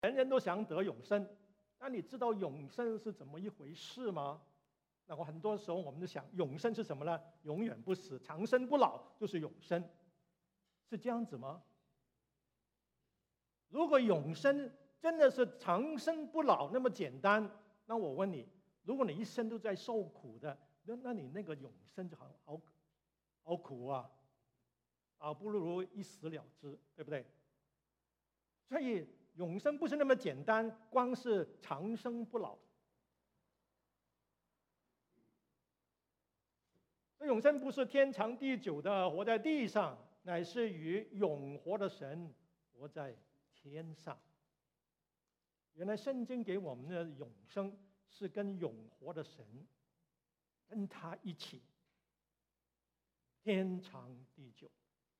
人人都想得永生，那你知道永生是怎么一回事吗？那很多时候我们就想，永生是什么呢？永远不死，长生不老就是永生，是这样子吗？如果永生真的是长生不老那么简单，那我问你，如果你一生都在受苦的，那你那个永生就好苦啊！不如一死了之，对不对？所以永生不是那么简单，光是长生不老。永生不是天长地久的活在地上，乃是与永活的神活在天上。原来圣经给我们的永生是跟永活的神，跟他一起天长地久。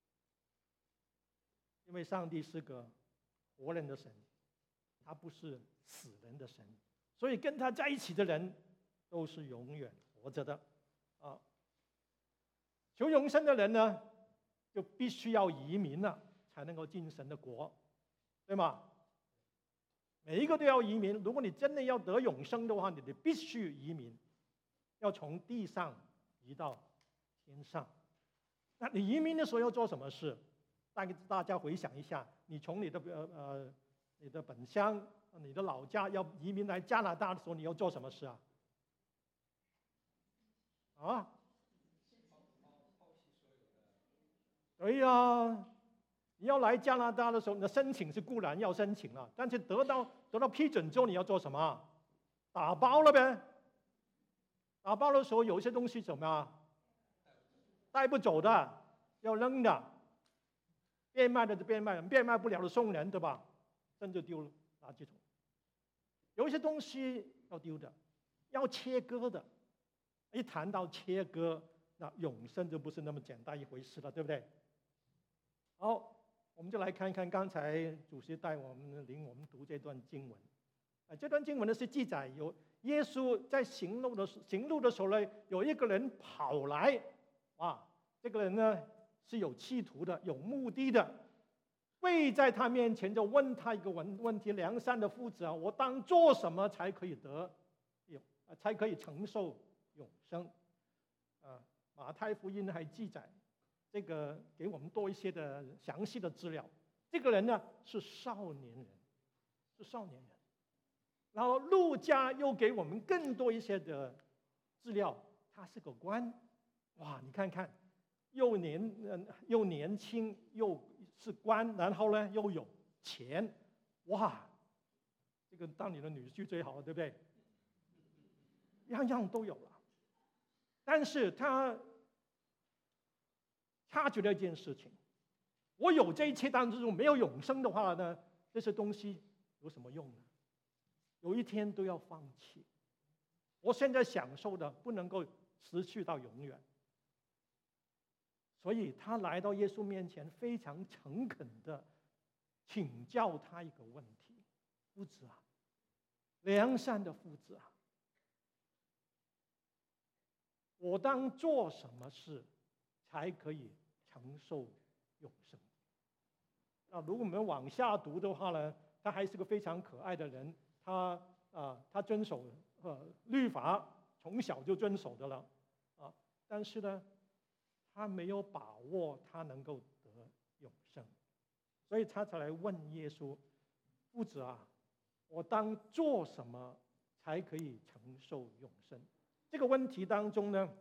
因为上帝是个活人的神，他不是死人的神，所以跟他在一起的人都是永远活着的啊。求永生的人呢，就必须要移民了，才能够进神的国，对吗？每一个都要移民。如果你真的要得永生的话，你得必须移民，要从地上移到天上。那你移民的时候要做什么事？大家回想一下，你从你的本乡、你的老家要移民来加拿大的时候，你要做什么事啊？对呀，你要来加拿大的时候，你的申请是固然要申请了，但是得到批准之后，你要做什么？打包了呗。打包的时候有一些东西怎么样？带不走的，要扔的。变卖的就变卖，变卖不了的送人，对吧？扔就丢了，垃圾桶。有一些东西要丢的，要切割的。一谈到切割，那永生就不是那么简单一回事了，对不对？好，我们就来看看刚才主席带我们领我们读这段经文。这段经文呢是记载有耶稣在行路的时候呢，有一个人跑来，这个人呢是有企图的，有目的的，跪在他面前就问他一个问题：良善的夫子啊，我当做什么才可以才可以承受永生？马太福音还记载。这个给我们多一些的详细的资料。这个人呢是少年人，然后路加又给我们更多一些的资料，他是个官。你看看，又年轻，又是官，然后呢又有钱，这个当你的女婿最好了，对不对？样样都有了。但是他察觉了一件事情：我有这一切当中没有永生的话呢，这些东西有什么用呢？有一天都要放弃。我现在享受的不能够持续到永远，所以他来到耶稣面前，非常诚恳的请教他一个问题：夫子啊，良善的夫子啊，我当做什么事才可以承受永生？如果我们往下读的话呢，他还是个非常可爱的人，他遵守律法，从小就遵守的了但是呢，他没有把握他能够得永生，所以他才来问耶稣：夫子啊，我当做什么才可以承受永生？这个问题当中呢，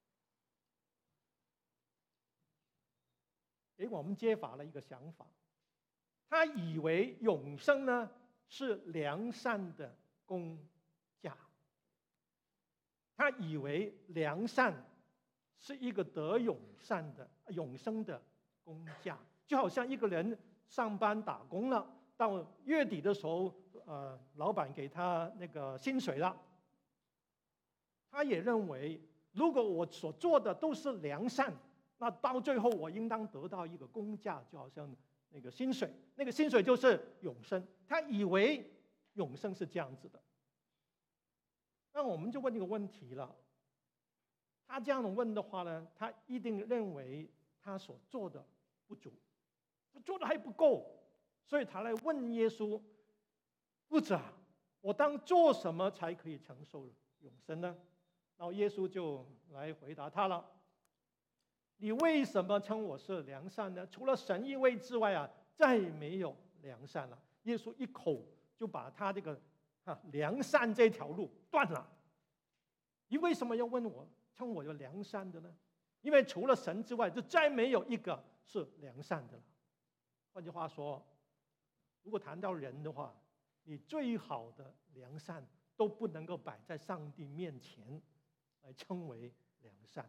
给我们揭发了一个想法。他以为永生呢是良善的工价，他以为良善是一个得永生的工价，就好像一个人上班打工了，到月底的时候，老板给他那个薪水了，他也认为如果我所做的都是良善，那到最后我应当得到一个工价，就好像那个薪水就是永生。他以为永生是这样子的。那我们就问一个问题了，他这样问的话呢，他一定认为他所做的不足，做的还不够，所以他来问耶稣： 夫子啊，我当做什么才可以承受永生呢？”然后耶稣就来回答他了：“你为什么称我是良善呢？除了神一位之外啊，再没有良善了。”耶稣一口就把他这个良善这条路断了。你为什么要问我称我有良善的呢？因为除了神之外，就再没有一个是良善的了。换句话说，如果谈到人的话，你最好的良善都不能够摆在上帝面前来称为良善。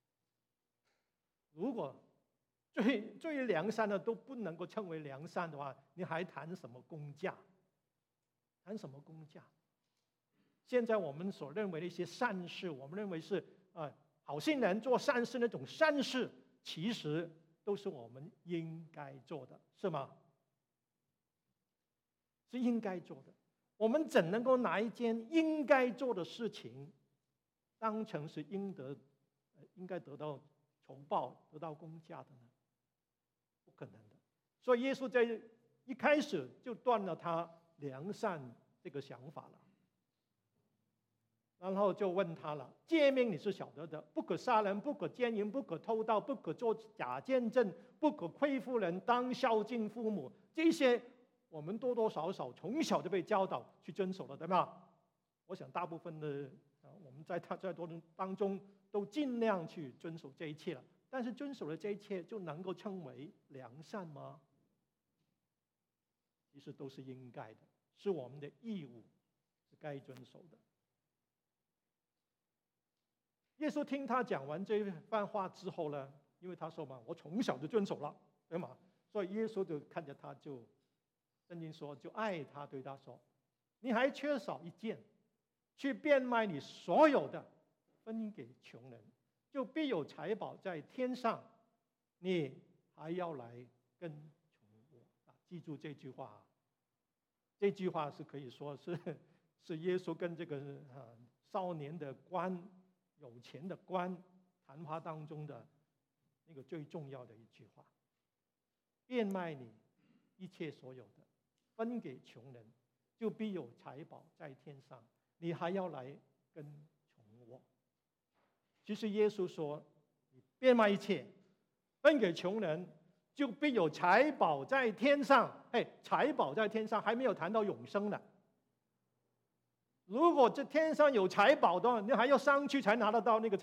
如果最良善的都不能够称为良善的话，你还谈什么工价？谈什么工价？现在我们所认为的一些善事，我们认为是好心人做善事那种善事，其实都是我们应该做的，是吗？是应该做的。我们怎能够拿一件应该做的事情当成是应该得到酬报、得到工价的呢？不可能的。所以耶稣在一开始就断了他良善这个想法了。然后就问他了：“诫命你是晓得的，不可杀人，不可奸淫，不可偷盗，不可作假见证，不可亏负人，当孝敬父母。”这些我们多多少少从小就被教导去遵守了，对吗？我想大部分的我们在多人当中都尽量去遵守这一切了。但是遵守了这一切就能够称为良善吗？其实都是应该的，是我们的义务，是该遵守的。耶稣听他讲完这番话之后呢，因为他说嘛，我从小就遵守了，对吗？所以耶稣就看着他，圣经说就爱他，对他说：“你还缺少一件，去变卖你所有的，分给穷人，就必有财宝在天上。你还要来跟从我。”记住这句话，这句话是可以说是耶稣跟这个少年的官。有钱的官谈话当中的那个最重要的一句话：变卖你一切所有的，分给穷人，就必有财宝在天上。你还要来跟从我。其实耶稣说，你变卖一切，分给穷人，就必有财宝在天上。财宝在天上还没有谈到永生呢。如果这天上有财宝的话，你还要上去才拿得到那个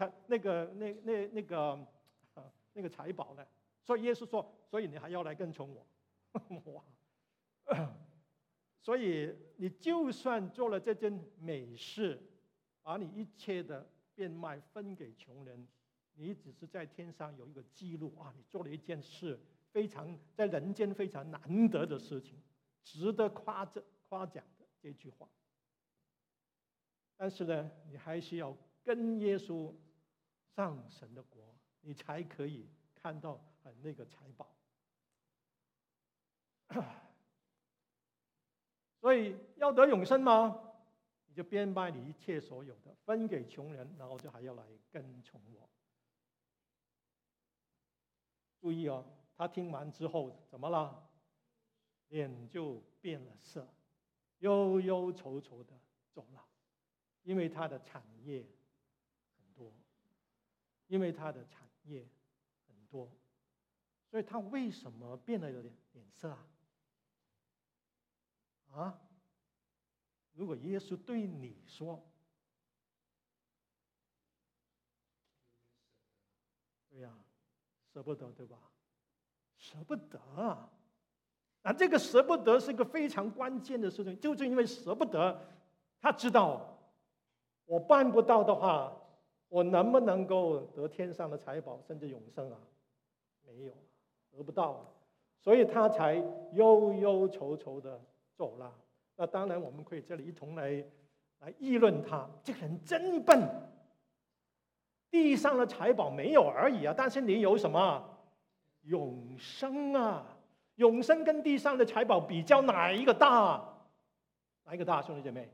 财宝呢。所以耶稣说，所以你还要来跟从我。哇！所以你就算做了这件美事，把你一切的变卖分给穷人，你只是在天上有一个记录啊，你做了一件事，在人间非常难得的事情，值得夸奖的这句话。但是呢，你还是要跟耶稣上神的国，你才可以看到那个财宝。所以要得永生吗？你就变卖你一切所有的，分给穷人，然后就还要来跟从我。注意哦，他听完之后怎么了？脸就变了色，忧忧愁愁的走了。因为他的产业很多，所以他为什么变了脸色啊？如果耶稣对你说，对呀，舍不得，对吧？舍不得啊！这个舍不得是一个非常关键的事情，就是因为舍不得，他知道。我办不到的话，我能不能够得天上的财宝，甚至永生啊？没有，得不到啊，所以他才忧忧愁愁的走了。那当然，我们可以这里一同来议论他，这个人真笨。地上的财宝没有而已啊，但是你有什么？永生啊！永生跟地上的财宝比较，哪一个大？哪一个大，兄弟姐妹？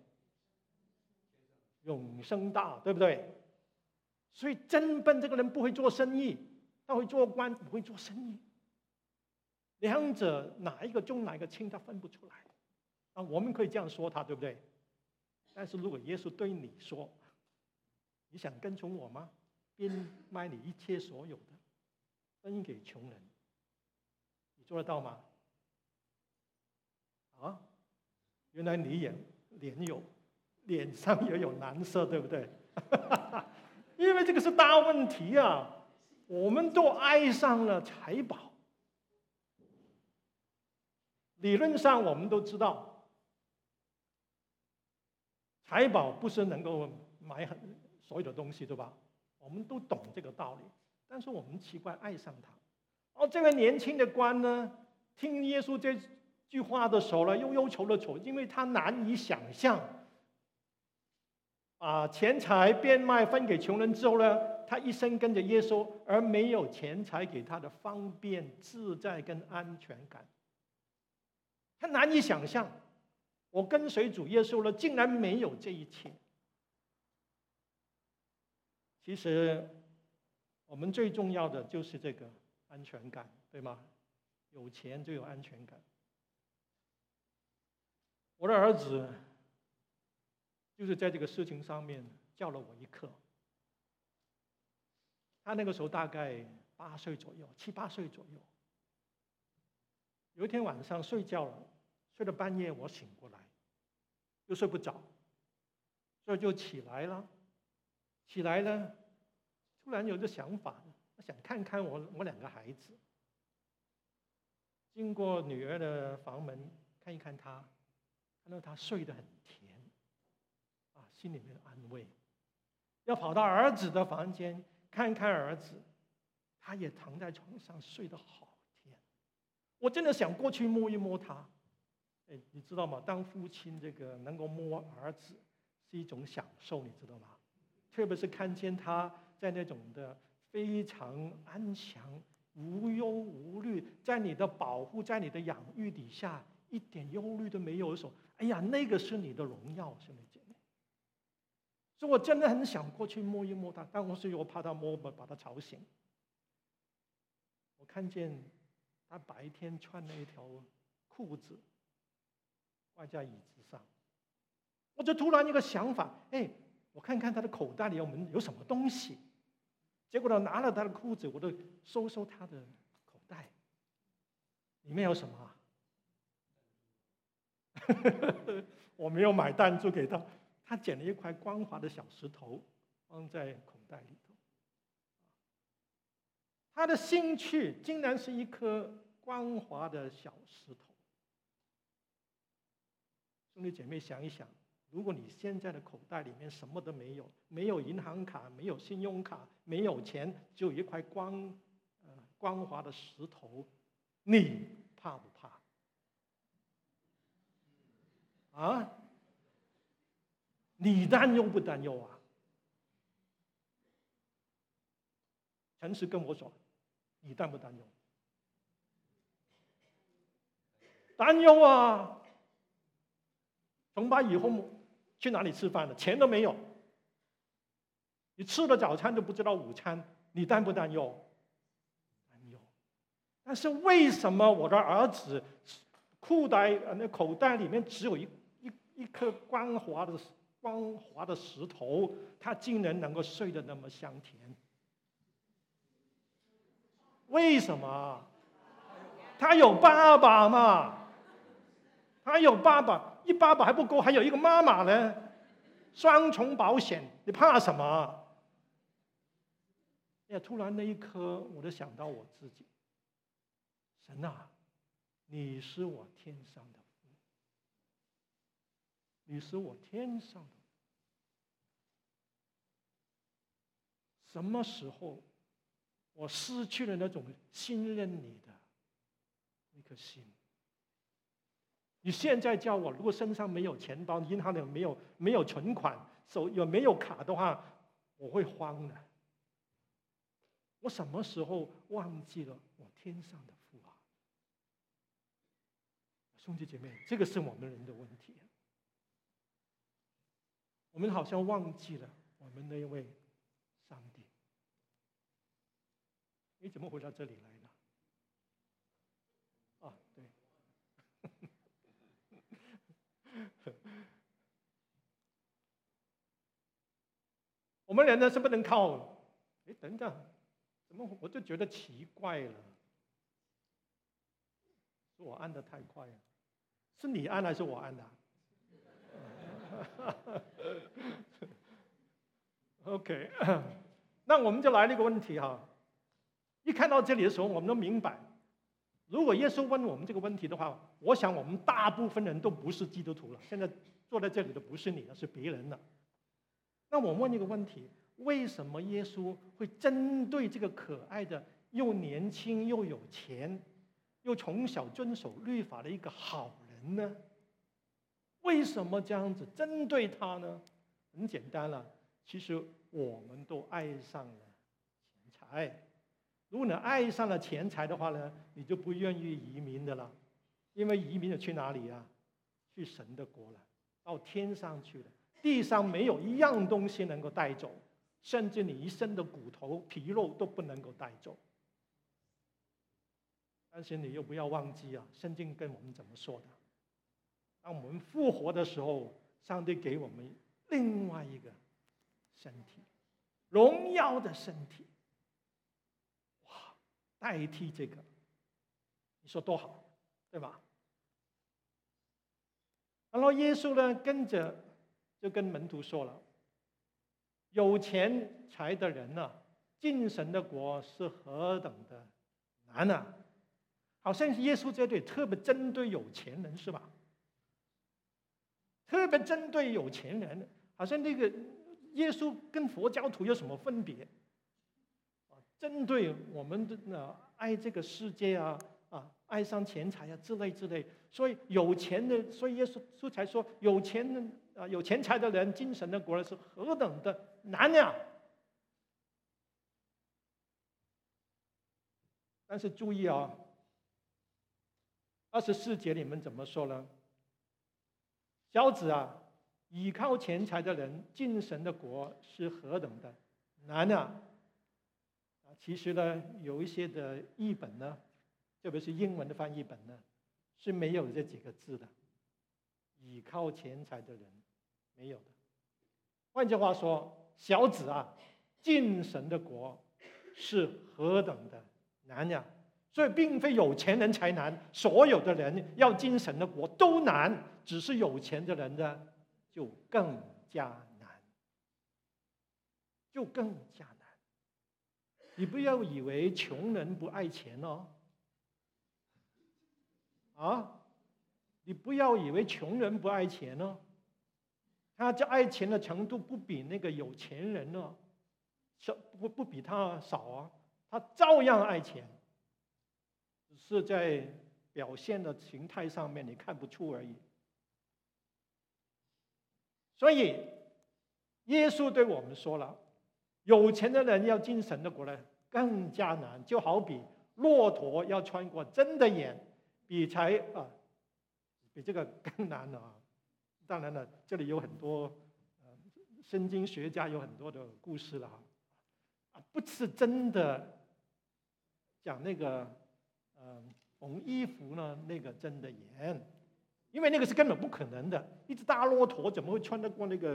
永生大，对不对？所以真笨这个人不会做生意，他会做官，不会做生意。两者哪一个重哪一个轻，他分不出来。 啊，我们可以这样说他，对不对？但是如果耶稣对你说，你想跟从我吗？变卖你一切所有的，分给穷人，你做得到吗？啊，原来你也脸上也有难色，对不对？因为这个是大问题啊！我们都爱上了财宝。理论上我们都知道，财宝不是能够买所有的东西，对吧？我们都懂这个道理，但是我们奇怪爱上它。这个年轻的官呢，听耶稣这句话的时候呢，又忧愁了愁，因为他难以想象，钱财变卖分给穷人之后呢，他一生跟着耶稣，而没有钱财给他的方便、自在跟安全感。他难以想象，我跟随主耶稣了，竟然没有这一切。其实，我们最重要的就是这个安全感，对吗？有钱就有安全感。我的儿子就是在这个事情上面教了我一课。他那个时候大概8岁左右，7、8岁左右。有一天晚上睡觉了，睡到半夜，我醒过来，又睡不着，所以就起来了。起来了，突然有个想法，我想看看我2个孩子。经过女儿的房门看一看她，看到她睡得很甜，心里面安慰。要跑到儿子的房间看看儿子，他也躺在床上睡得好甜。我真的想过去摸一摸他。你知道吗？当父亲这个能够摸儿子是一种享受，你知道吗？特别是看见他在那种的非常安详、无忧无虑，在你的保护、在你的养育底下，一点忧虑都没有的时候，哎呀，那个是你的荣耀，兄弟姐妹。所以我真的很想过去摸一摸他，但我怕他摸把他吵醒。我看见他白天穿了一条裤子挂在椅子上，我就突然一个想法，我看看他的口袋里有什么东西。结果呢，拿了他的裤子，我就搜他的口袋，里面有什么？我没有买弹珠给他，他捡了一块光滑的小石头放在口袋里头。他的兴趣竟然是一颗光滑的小石头。兄弟姐妹，想一想，如果你现在的口袋里面什么都没有，没有银行卡，没有信用卡，没有钱，只有一块光滑的石头，你怕不怕？你担忧不担忧啊？诚实跟我说，你担不担忧？担忧啊！崇拜以后去哪里吃饭了？钱都没有，你吃了早餐都不知道午餐，你担不担忧？担忧。但是为什么我的儿子口袋里面只有一颗光滑的石头，他竟然能够睡得那么香甜？为什么？他有爸爸嘛？他有爸爸，一爸爸还不够，还有一个妈妈呢，双重保险，你怕什么？突然那一刻，我就想到我自己，神啊，你是我天上的父，你是我天上的。什么时候我失去了那种信任你的那颗心？你现在叫我，如果身上没有钱包，银行里没有存款，手也没有卡的话，我会慌的。我什么时候忘记了我天上的父啊？兄弟姐妹，这个是我们人的问题。我们好像忘记了我们那一位上帝。你怎么回到这里来了？对。 我们人呢是不能靠，哎，等等，怎么我就觉得奇怪了？是我按的太快了，是你按还是我按的？OK， 那我们就来了一个问题哈。一看到这里的时候，我们都明白，如果耶稣问我们这个问题的话，我想我们大部分人都不是基督徒了。现在坐在这里的不是你了，是别人了。那我问一个问题：为什么耶稣会针对这个可爱的、又年轻又有钱、又从小遵守律法的一个好人呢？为什么这样子针对他呢？很简单了，其实我们都爱上了钱财。如果你爱上了钱财的话呢，你就不愿意移民的了，因为移民了去哪里啊？去神的国了，到天上去了。地上没有一样东西能够带走，甚至你一身的骨头皮肉都不能够带走。但是你又不要忘记啊，圣经跟我们怎么说的？当我们复活的时候，上帝给我们另外一个身体，荣耀的身体。哇，代替这个，你说多好，对吧？然后耶稣呢，跟着就跟门徒说了：有钱财的人呢，进神的国是何等的难啊！好像耶稣这里特别针对有钱人，是吧？特别针对有钱人，好像那个耶稣跟佛教徒有什么分别？针对我们的爱这个世界啊，爱上钱财啊之类之类。所以有钱的，所以耶稣才说有钱的有钱财的人进神的国是何等的难呀！但是注意啊，24节里面怎么说呢？小子啊，倚靠钱财的人进神的国是何等的难啊！其实呢，有一些的译本呢，特别是英文的翻译本呢，是没有这几个字的。倚靠钱财的人没有的。换句话说，小子啊，进神的国是何等的难呀！所以并非有钱人才难，所有的人要进神的国都难，只是有钱的人呢就更加难，就更加难。你不要以为穷人不爱钱哦，你不要以为穷人不爱钱哦，他这爱钱的程度不比那个有钱人哦，不比他少啊，他照样爱钱。只是在表现的形态上面你看不出而已。所以耶稣对我们说了，有钱的人要进神的国呢更加难，就好比骆驼要穿过针的眼，比这个更难了啊！当然了，这里有很多圣经学家有很多的故事了不是真的讲那个缝衣服呢，那个针的眼，因为那个是根本不可能的。一只大骆驼怎么会穿得过那个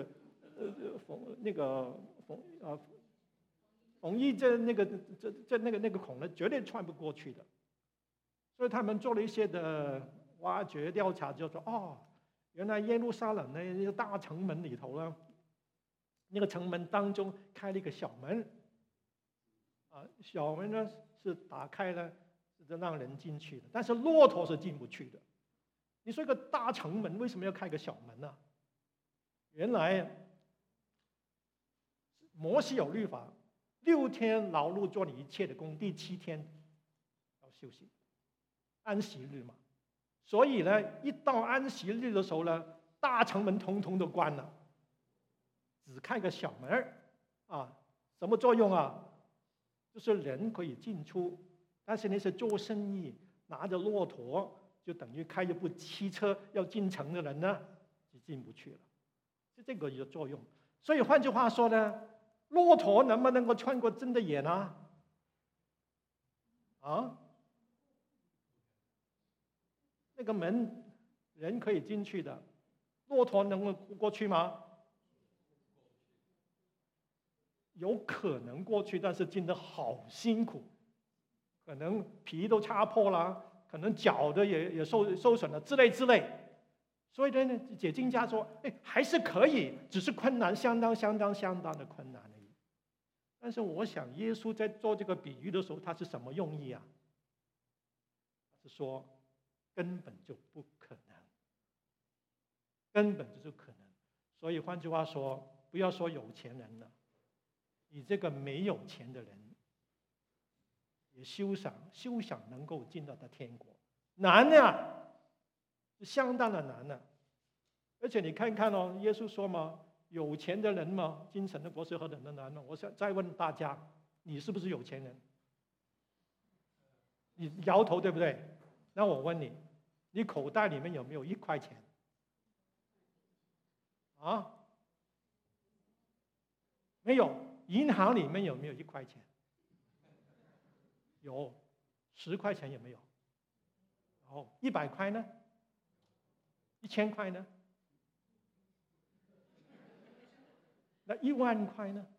缝衣那个孔呢？绝对穿不过去的。所以他们做了一些的挖掘调查，就说原来耶路撒冷那个大城门里头呢，那个城门当中开了一个小门，小门呢是打开了。是让人进去的，但是骆驼是进不去的。你说一个大城门为什么要开个小门呢？原来摩西有律法，6天劳碌做你一切的工，第7天要休息，安息日嘛。所以呢，一到安息日的时候呢，大城门通通都关了，只开个小门什么作用啊？就是人可以进出。但是那些做生意拿着骆驼，就等于开一部汽车要进城的人呢，就进不去了，是这个有作用。所以换句话说呢，骆驼能不能够穿过针的眼啊？那个门人可以进去的， 骆驼能够过去吗？有可能过去，但是进得好辛苦，可能皮都擦破了，可能脚的也受损了之类。所以呢，解经家说，还是可以，只是困难相当的困难而已。但是我想，耶稣在做这个比喻的时候，他是什么用意啊？是说根本就不可能，根本就是可能。所以换句话说，不要说有钱人了，你这个没有钱的人，也休想能够进到他天国，难呀，相当的难呢。而且你看看哦，耶稣说嘛，有钱的人嘛，进神的国是何等的难呢？我想再问大家，你是不是有钱人？你摇头对不对？那我问你，你口袋里面有没有1块钱？啊？没有。银行里面有没有1块钱？有。10块钱有没有？哦，100块呢？1000块呢？那1万块呢？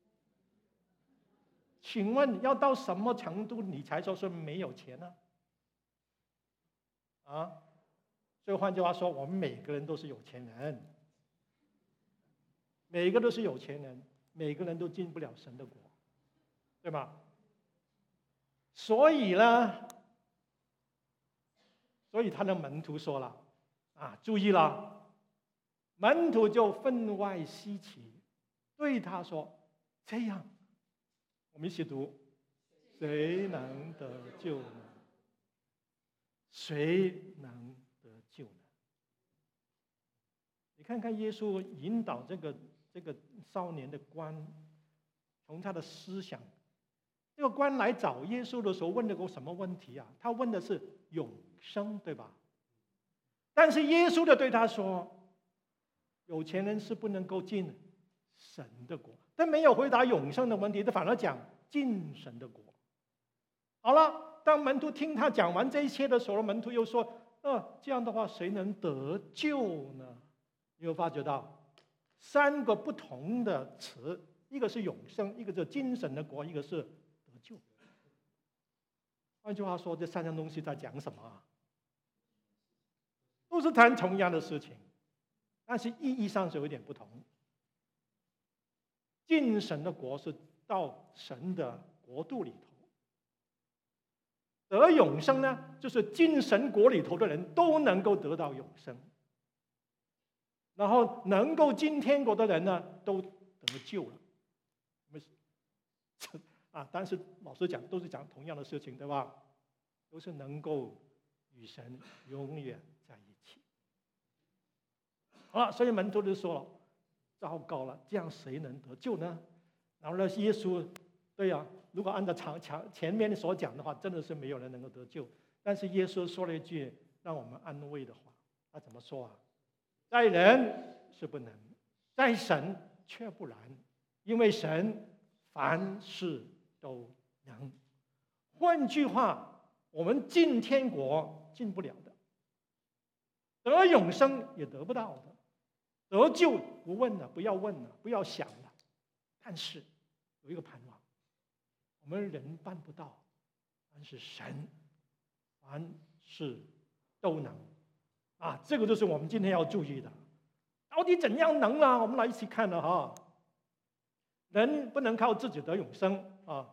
请问要到什么程度你才说是没有钱呢？啊？所以换句话说，我们每个人都是有钱人，每个都是有钱人，每个人都进不了神的国，对吗？所以呢，他的门徒说了注意了，门徒就分外稀奇，对他说：“这样，我们一起读，谁能得救呢？谁能得救呢？”你看看耶稣引导这个少年的官，从他的思想，这个官来找耶稣的时候问了个什么问题啊？他问的是永生，对吧？但是耶稣对他说，有钱人是不能够进神的国，但没有回答永生的问题，他反而讲进神的国。好了，当门徒听他讲完这一切的时候，门徒又说：“这样的话，谁能得救呢？”你有发觉到3个不同的词，一个是永生，一个是精神的国，一个是得救。换句话说，这3样东西在讲什么啊？都是谈同样的事情，但是意义上是有一点不同。进神的国是到神的国度里头，得永生呢，就是进神国里头的人都能够得到永生。然后能够进天国的人呢，都得救了。但是老实讲，都是讲同样的事情，对吧？都是能够与神永远在一起。好了，所以门徒就说了：“糟糕了，这样谁能得救呢？”然后呢，耶稣，对呀，如果按照前面所讲的话，真的是没有人能够得救。但是耶稣说了一句让我们安慰的话，他怎么说啊？在人是不能，在神却不然，因为神凡事都能。换句话，我们进天国进不了的，得永生也得不到的，得救不问了，不要问了，不要想了。但是有一个盼望，我们人办不到，但是神凡事都能。这个就是我们今天要注意的。到底怎样能啊？我们来一起看了哈。人不能靠自己得永生啊，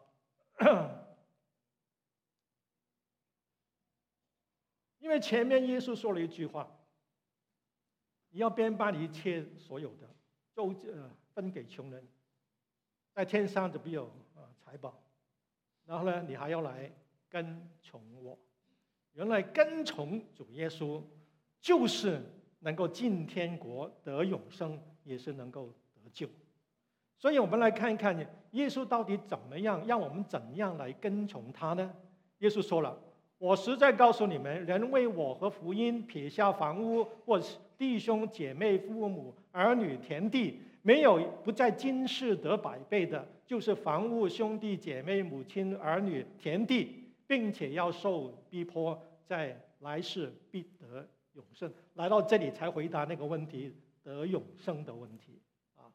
因为前面耶稣说了一句话：“你要变卖一切所有的，都分给穷人，在天上就必有财宝。然后呢，你还要来跟从我。”原来跟从主耶稣，就是能够进天国得永生，也是能够得救。所以我们来看一看耶稣到底怎么样，让我们怎样来跟从他呢？耶稣说了：“我实在告诉你们，人为我和福音撇下房屋或弟兄姐妹、父母、儿女、田地，没有不在今世得100倍的，就是房屋、兄弟姐妹、母亲、儿女、田地，并且要受逼迫，在来世必得永生。来到这里才回答那个问题，得永生的问题啊。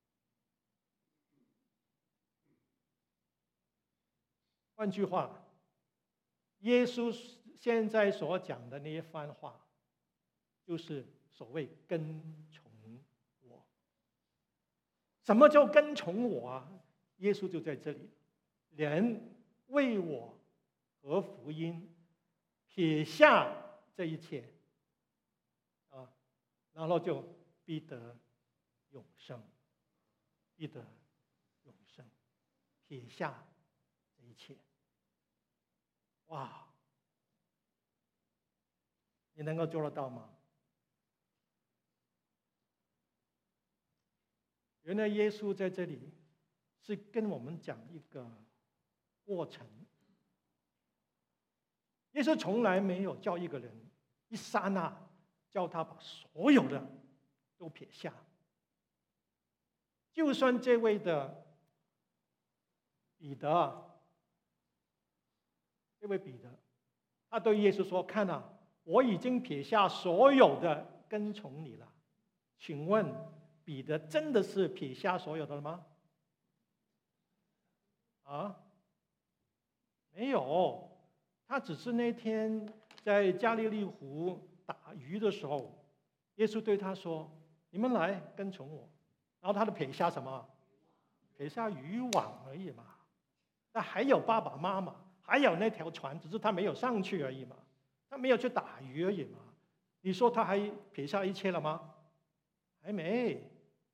换句话，耶稣现在所讲的那一番话，就是所谓跟从我。什么叫跟从我啊？耶稣就在这里，人为我和福音撇下这一切啊，然后就必得永生，必得永生，撇下这一切。哇，你能够做得到吗？原来耶稣在这里是跟我们讲一个过程。耶稣从来没有叫一个人一刹那叫他把所有的都撇下。就算这位的彼得，这位彼得，他对耶稣说：“看啊，我已经撇下所有的跟从你了。”请问彼得真的是撇下所有的了吗？啊，没有，他只是那天在加利利湖打鱼的时候，耶稣对他说：“你们来跟从我。”然后他的撇下什么？撇下渔网而已嘛。那还有爸爸妈妈，还有那条船，只是他没有上去而已嘛，他没有去打鱼而已嘛。你说他还撇下一切了吗？还没。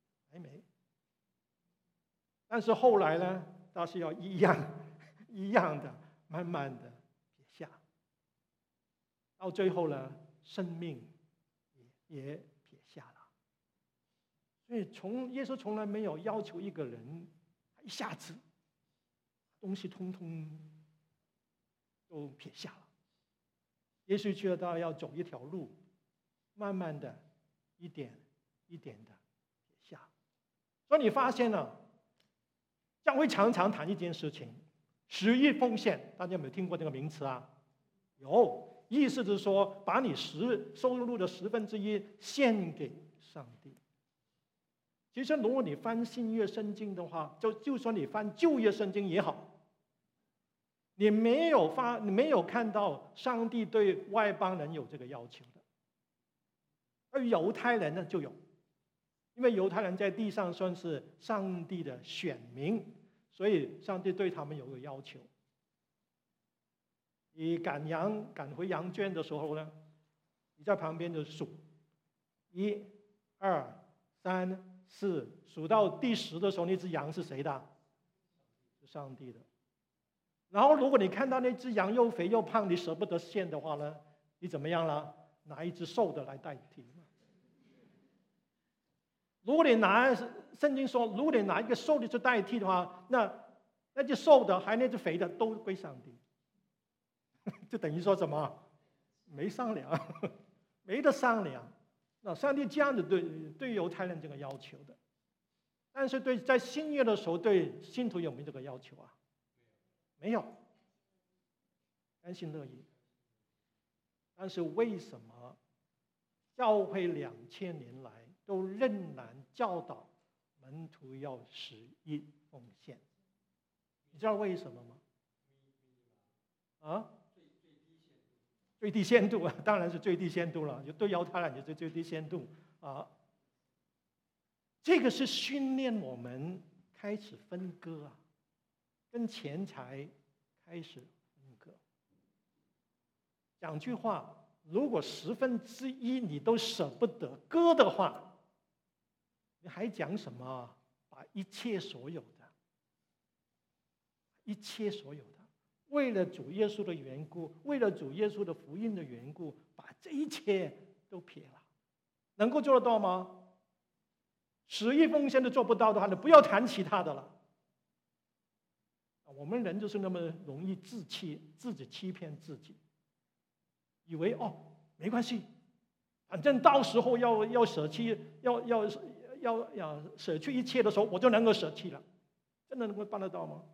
但是后来呢，他是要一样的，慢慢的撇下，到最后呢，生命也撇下了。所以耶稣从来没有要求一个人一下子东西通通都撇下了。耶稣觉得要走一条路，慢慢的一点一点的撇下。所以你发现了，教会常常谈一件事情，10亿奉献，大家有没有听过这个名词啊？有，意思就是说把你收入的1/10献给上帝。其实如果你翻新约圣经的话，就算你翻旧约圣经也好，你没有看到上帝对外邦人有这个要求的，而犹太人呢就有，因为犹太人在地上算是上帝的选民，所以上帝对他们有个要求。你赶回羊圈的时候呢，你在旁边就数，1、2、3、4，数到第10的时候，那只羊是谁的？是上帝的。然后如果你看到那只羊又肥又胖，你舍不得献的话呢，你怎么样了？拿一只瘦的来代替。如果你圣经说，如果你拿一个瘦的去代替的话，那只瘦的还有那只肥的都归上帝。就等于说什么？没商量，没得商量。那上帝这样子对犹太人这个要求的，但是在新约的时候对信徒有没有这个要求啊？没有，甘心乐意。但是为什么教会2000年来都仍然教导门徒要10亿奉献？你知道为什么吗？啊？最低限度啊，当然是最低限度了。就对犹太人也是最低限度啊。这个是训练我们开始分割啊，跟钱财开始分割。讲句话，如果1/10你都舍不得割的话，你还讲什么？把一切所有的，为了主耶稣的缘故，为了主耶稣的福音的缘故，把这一切都撇了，能够做得到吗？10亿奉献都做不到的话，你不要谈其他的了。我们人就是那么容易自己欺骗自己，以为没关系，反正到时候要舍弃，要舍去一切的时候，我就能够舍弃了。真的能够办得到吗？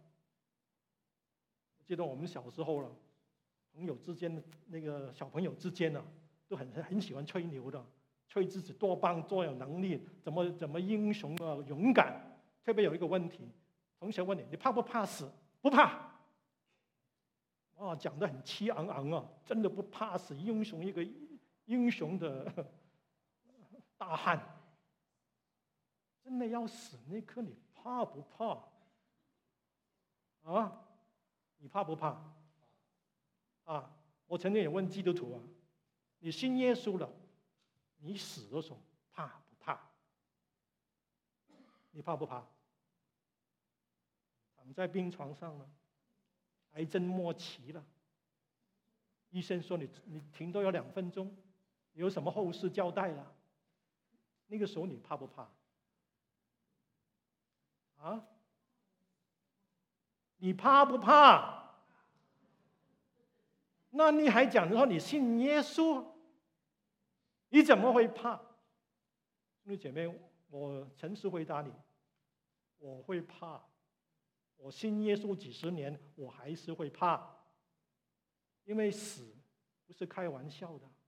记得我们小时候了，朋友之间的那个小朋友之间呢， 都很喜欢吹牛的，吹自己多棒、多有能力，怎么英雄啊、勇敢。特别有一个问题，同学问你怕不怕死？不怕。哇，讲得很气昂昂啊，真的不怕死，一个英雄的大汉。真的要死那刻，你怕不怕？啊，你怕不怕？啊，我曾经也问基督徒啊，你信耶稣了，你死的时候怕不怕？你怕不怕？躺在病床上了，癌症末期了，医生说你停都要2分钟，有什么后事交代了？那个时候你怕不怕？啊？你怕不怕？那你还讲说你信耶稣，你怎么会怕？兄弟姐妹，我诚实回答你，我会怕。我信耶稣几十年，我还是会怕，因为死不是开玩笑的，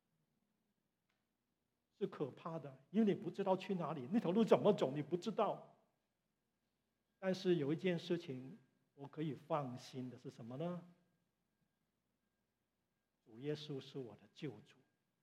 是可怕的，因为你不知道去哪里，那条路怎么走你不知道。但是有一件事情我可以放心的是什么呢？主耶稣是我的救主，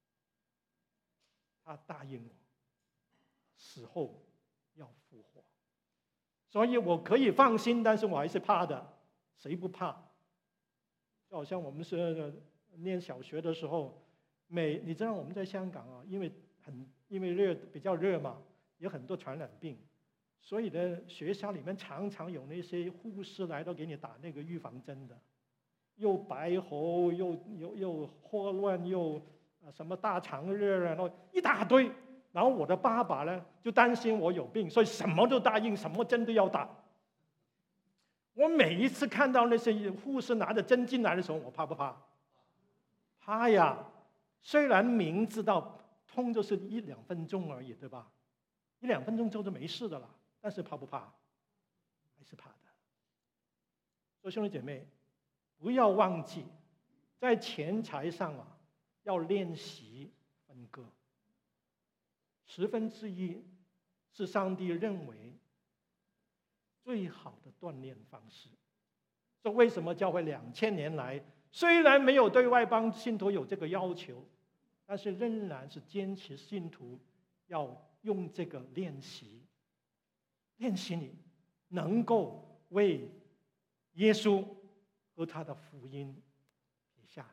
他答应我死后要复活，所以我可以放心，但是我还是怕的。谁不怕？就好像我们是念小学的时候，你知道我们在香港啊，因为比较热嘛，有很多传染病，所以呢，学校里面常常有那些护士来到给你打那个预防针的，又白喉，又霍乱，又什么大肠热，然后一大堆。然后我的爸爸呢就担心我有病，所以什么都答应，什么针都要打。我每一次看到那些护士拿着针进来的时候，我怕不怕？怕呀！虽然明知道痛就是1-2分钟而已，对吧？1-2分钟之后就没事的了，但是怕不怕？还是怕的。所以兄弟姐妹，不要忘记，在钱财上啊，要练习分割。1/10是上帝认为最好的锻炼方式。这为什么教会2000年来虽然没有对外邦信徒有这个要求，但是仍然是坚持信徒要用这个练习你能够为耶稣和他的福音撇下，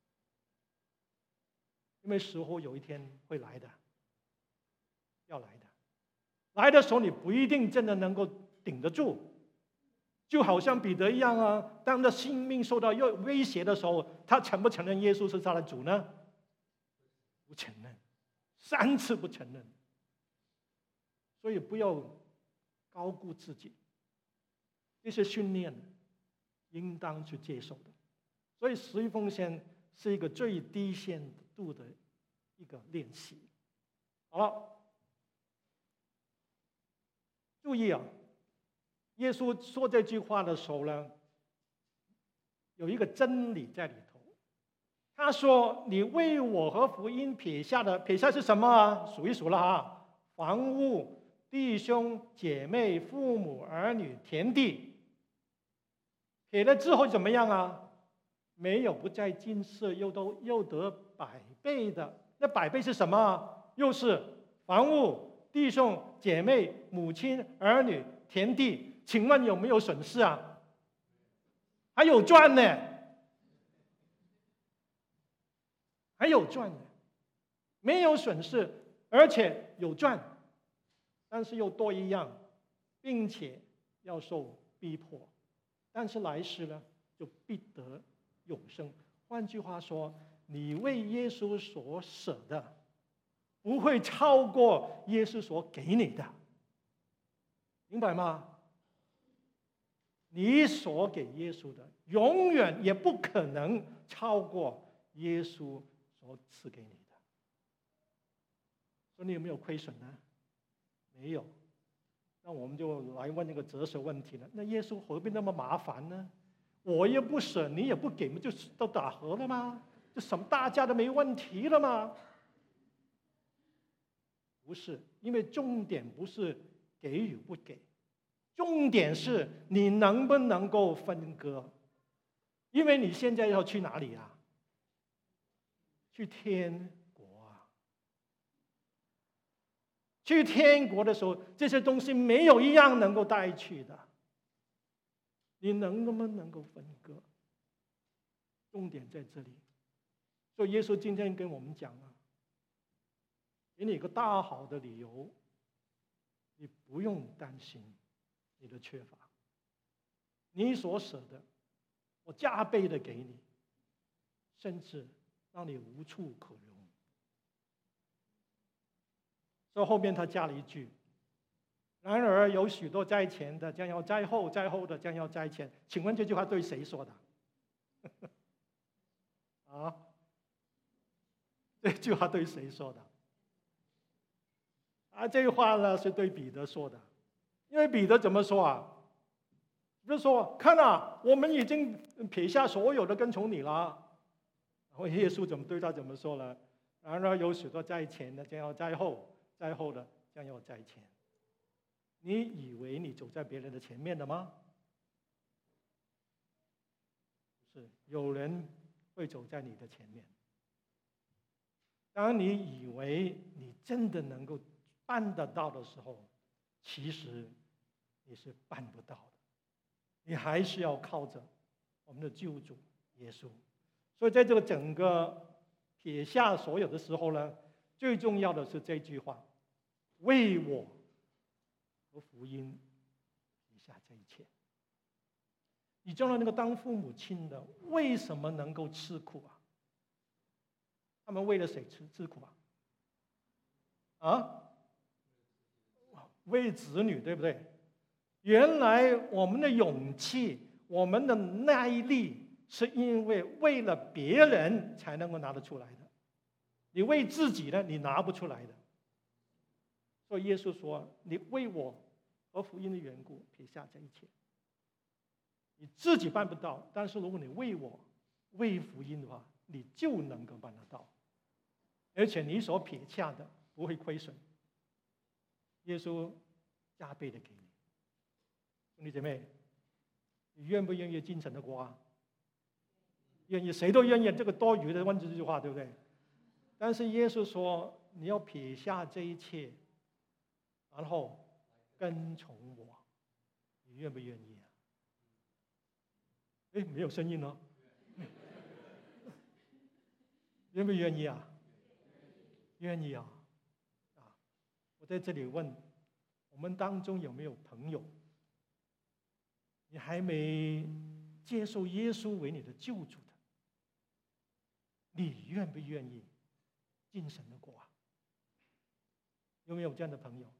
因为时候有一天会来的，要来的。来的时候你不一定真的能够顶得住，就好像彼得一样啊，当他性命受到威胁的时候，他承不承认耶稣是他的主呢？不承认，3次不承认。所以不要高估自己，这些训练应当去接受的。所以十一奉献是一个最低限度的一个练习。好了，注意啊，耶稣说这句话的时候呢，有一个真理在里头。他说：“你为我和福音撇下的，撇下是什么啊？数一数了哈，房屋、弟兄姐妹、父母、儿女、田地。撇了之后怎么样啊？没有不在今世，又得100倍的。那100倍是什么？又是房屋、弟兄姐妹、母亲、儿女、田地。请问有没有损失啊？还有赚呢，还有赚呢，没有损失，而且有赚，但是又多一样，并且要受逼迫。但是来世呢，就必得永生。换句话说，你为耶稣所舍的，不会超过耶稣所给你的，明白吗？你所给耶稣的，永远也不可能超过耶稣所赐给你的。所以你有没有亏损呢？没有。那我们就来问那个哲学问题了。那耶稣何必那么麻烦呢？我也不舍，你也不给，不就都打和了吗？ 这什么大家都没问题了吗？不是，因为重点不是给与不给，重点是你能不能够分割。因为你现在要去哪里啊？去天国啊！去天国的时候，这些东西没有一样能够带去的。你能不能够分割？重点在这里。所以耶稣今天跟我们讲啊，给你一个大好的理由，你不用担心你的缺乏，你所舍的，我加倍的给你，甚至让你无处可容。所以后面他加了一句：然而有许多在前的将要在后，在后的将要在前。请问这句话对谁说的？啊？这句话对谁说的？这句话呢是对彼得说的，因为彼得怎么说啊？不是说看啊，我们已经撇下所有的跟从你了。然后耶稣怎么说呢？然而有许多在前的将要在后，在后的将要在前。你以为你走在别人的前面的吗？是，有人会走在你的前面。当你以为你真的能够办得到的时候，其实你是办不到的，你还是要靠着我们的救主耶稣。所以在这个整个撇下所有的时候呢，最重要的是这句话：为我和福音撇下这一切。你知道那个当父母亲的为什么能够吃苦啊？他们为了谁吃苦啊？为子女，对不对？原来我们的勇气，我们的耐力，是因为为了别人才能够拿得出来的。你为自己呢，你拿不出来的。所以耶稣说：“你为我和福音的缘故撇下这一切。”你自己办不到，但是如果你为我、为福音的话，你就能够办得到。而且你所撇下的不会亏损，耶稣加倍的给你。兄弟姐妹，你愿不愿意进神的国啊？愿意，谁都愿意。这个多余的问这句话，对不对？但是耶稣说，你要撇下这一切，然后跟从我，你愿不愿意啊？没有声音哦。愿不愿意啊？愿意啊！我在这里问，我们当中有没有朋友，你还没接受耶稣为你的救主的？你愿不愿意进神的国啊？有没有这样的朋友？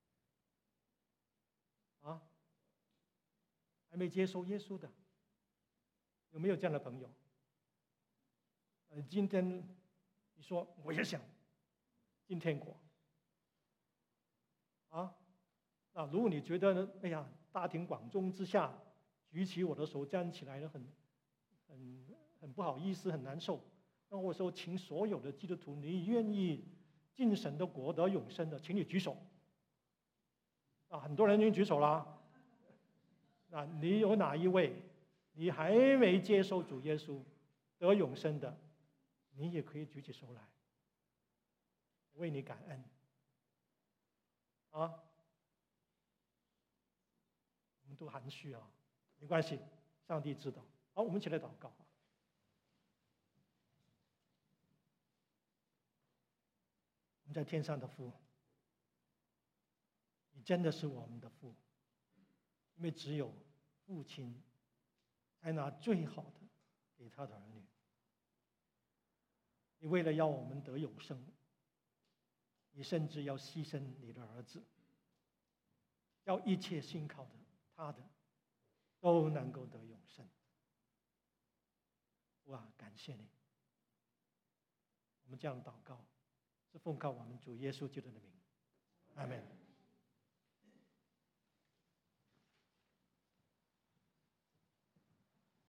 啊？还没接受耶稣的，有没有这样的朋友？今天你说我也想进天国啊，那如果你觉得哎呀大庭广众之下举起我的手站起来了，很不好意思，很难受，那我说请所有的基督徒，你愿意进神的国得永生的，请你举手。很多人已经举手了。那你有哪一位你还没接受主耶稣得永生的，你也可以举起手来，为你感恩啊！我们都含蓄啊，没关系，上帝知道。好，我们一起来祷告。我们在天上的父，你真的是我们的父，因为只有父亲才拿最好的给他的儿女。你为了要我们得永生，你甚至要牺牲你的儿子，要一切信靠的他的都能够得永生。哇，感谢你！我们这样祷告，是奉靠我们主耶稣基督的名，阿们。